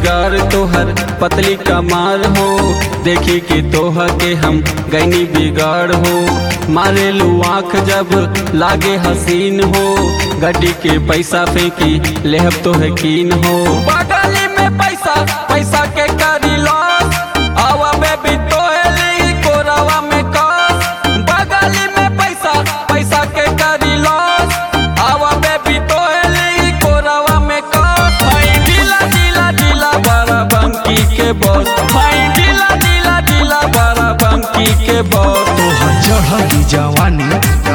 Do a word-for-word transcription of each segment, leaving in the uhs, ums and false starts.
Figure तोहर पतली कमार हो, देखी कि तोह के हम गैनी बिगाड़ हो। मारे लू आँख जब लागे हसीन हो, गड्डी के पैसा फेंकी लेहब तो यकीन हो। बगली में पैसा पैसा के करी लॉस, आवा बेबी तोहली कोरावा में कस। बगली में पैसा पैसा के करी लॉस, आवा बेबी तोहली कोरावा में कस। भाई ढीला ढीला ढीला बड़ा बंकी के बॉस, भाई ढीला ढीला ढीला बड़ा बंकी के बॉस। तोहर चढ़ी जवानी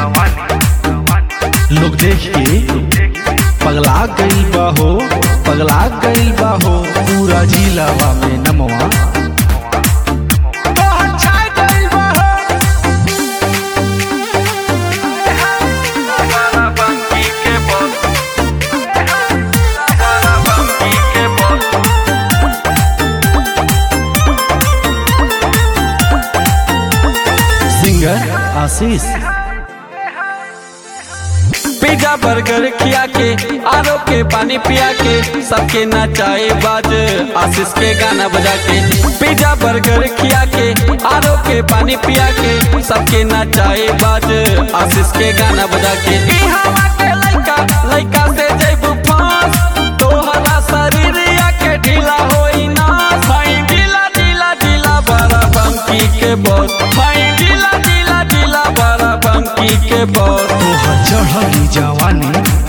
लोग देख के पगला गइल बा हो, पगला गइल बा हो। पूरा जिलावा में नमवा तोहर छा गइल बा हो। बड़ा बंकी के बॉस, बड़ा बंकी के boss. Singer Ashish pizza burger खिया के आरो के पानी पिया के सबके नचाए बाज आशीष के गाना बजा के। पिज्जा बर्गर खिया के आरो के पानी पिया के सबके नचाए बाज आशीष के गाना बजा के। इहवा के लइका लइका से जइबू फांस, तोहरा शरीरिया के ढीला होई नास। भाई ढीला ढीला ढीला बड़ा बंकी के बॉस, भाई ढीला ढीला ढीला बड़ा बंकी के बॉस। तोहर चढ़ी जवानी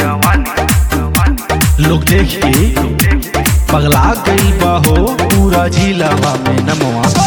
लोग देख के पगला गइल बा हो। पूरा जिलावा में नमवा